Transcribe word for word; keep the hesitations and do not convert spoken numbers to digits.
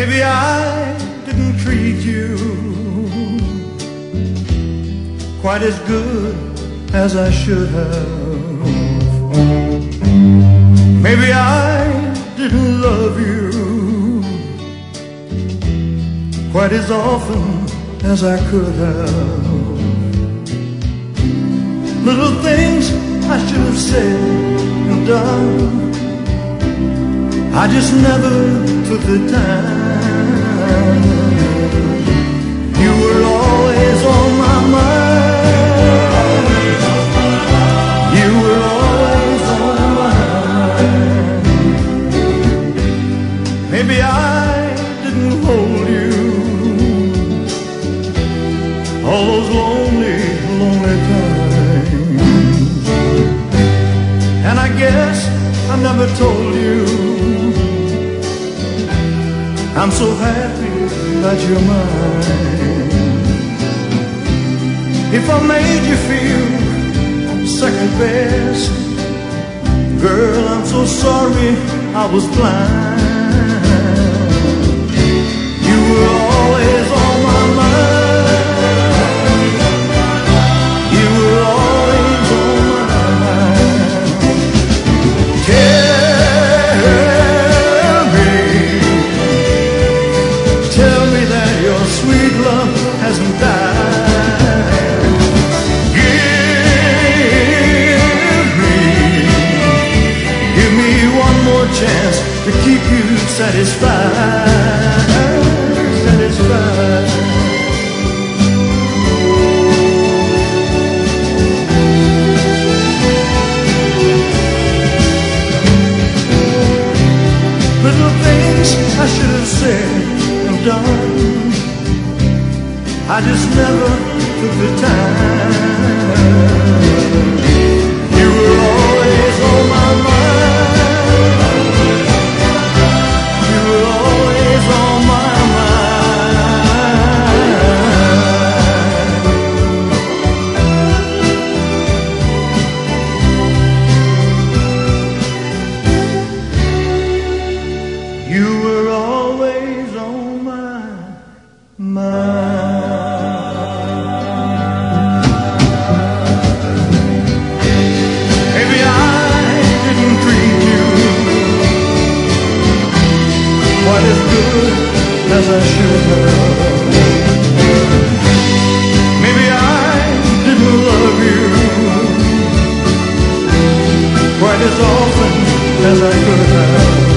Maybe I didn't treat you quite as good as I should have. Maybe I didn't love you quite as often as I could have. Little things I should have said and done, I just never took the time. You were always on my mind. You were always on my mind. Maybe I didn't hold you all those lonely, lonely times. And I guess I never told you I'm so happy that you're mine. If I made you feel second best, girl, I'm so sorry I was blind. You were always on my mind. You were always on my mind. Tell sweet love hasn't died. Give me, give me one more chance to keep you satisfied, satisfied. Little things I should have said and done, I just never took the time. You were always on my mind. You were always on my mind. You were always on my mind. Quite as good as I should have. Maybe I didn't love you quite as often as I could have.